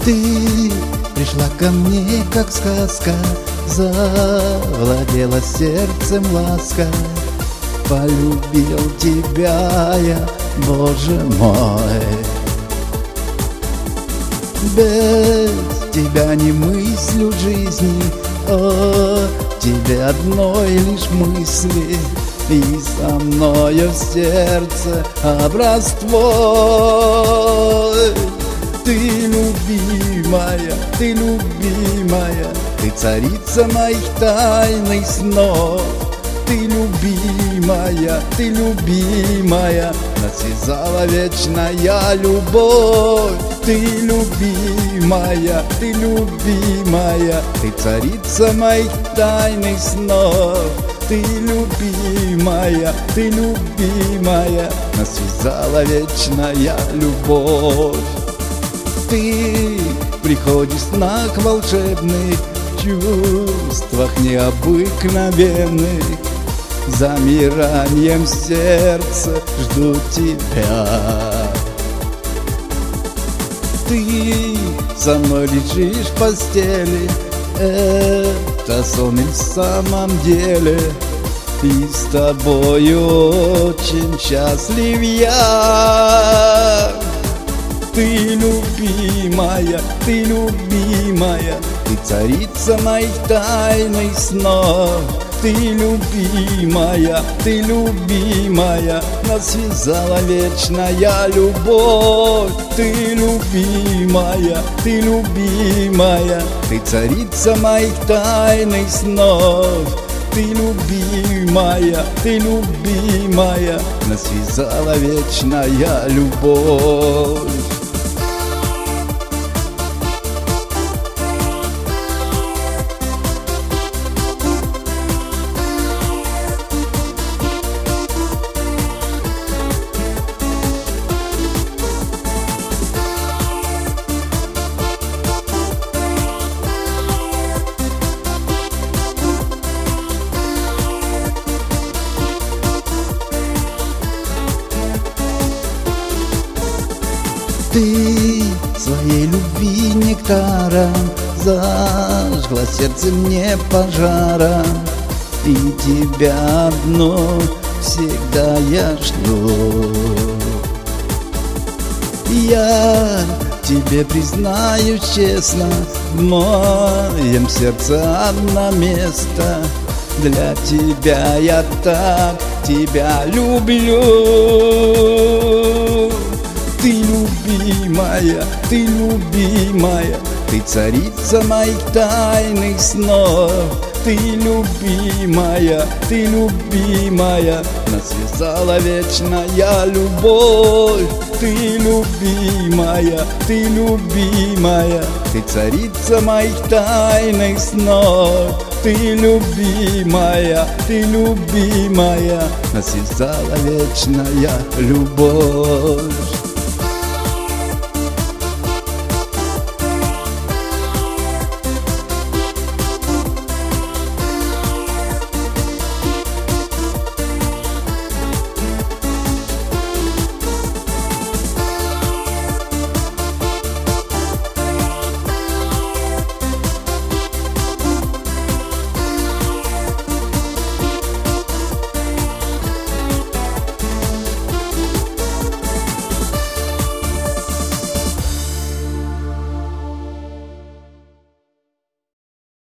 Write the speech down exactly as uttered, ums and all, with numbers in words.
Ты пришла ко мне, как сказка, завладела сердцем ласка. Полюбил тебя я, Боже мой. Без тебя не мыслю жизни, о тебе одной лишь мысли. И со мною в сердце образ твой. Ты любимая, ты любимая, ты царица моих тайных снов. Ты любимая, ты любимая, нас связала вечная любовь. Ты любимая, ты любимая, ты царица моих тайных снов. Ты любимая, ты любимая, нас связала вечная любовь. Ты приходишь в снах волшебных, в чувствах необыкновенных. Замиранием сердца жду тебя. Ты со мной лежишь в постели, это сон и в самом деле. И с тобою очень счастлив я. Ты любимая, ты любимая, ты царица моих тайных снов. Ты любимая, ты любимая, нас связала вечная любовь. Ты любимая, ты любимая, ты царица моих тайных снов. Ты любимая, ты любимая, нас связала вечная любовь. Ты своей любви нектаром зажгла сердце мне пожаром. И тебя одну всегда я жду. Я тебе признаюсь честно, в моем сердце одно место. Для тебя я так тебя люблю. Ты любимая, ты любимая, ты царица моих тайных снов. Ты любимая, ты любимая, нас связала вечная любовь. Ты любимая, ты любимая, ты царица моих тайных снов. Ты любимая, ты любимая, нас связала вечная любовь.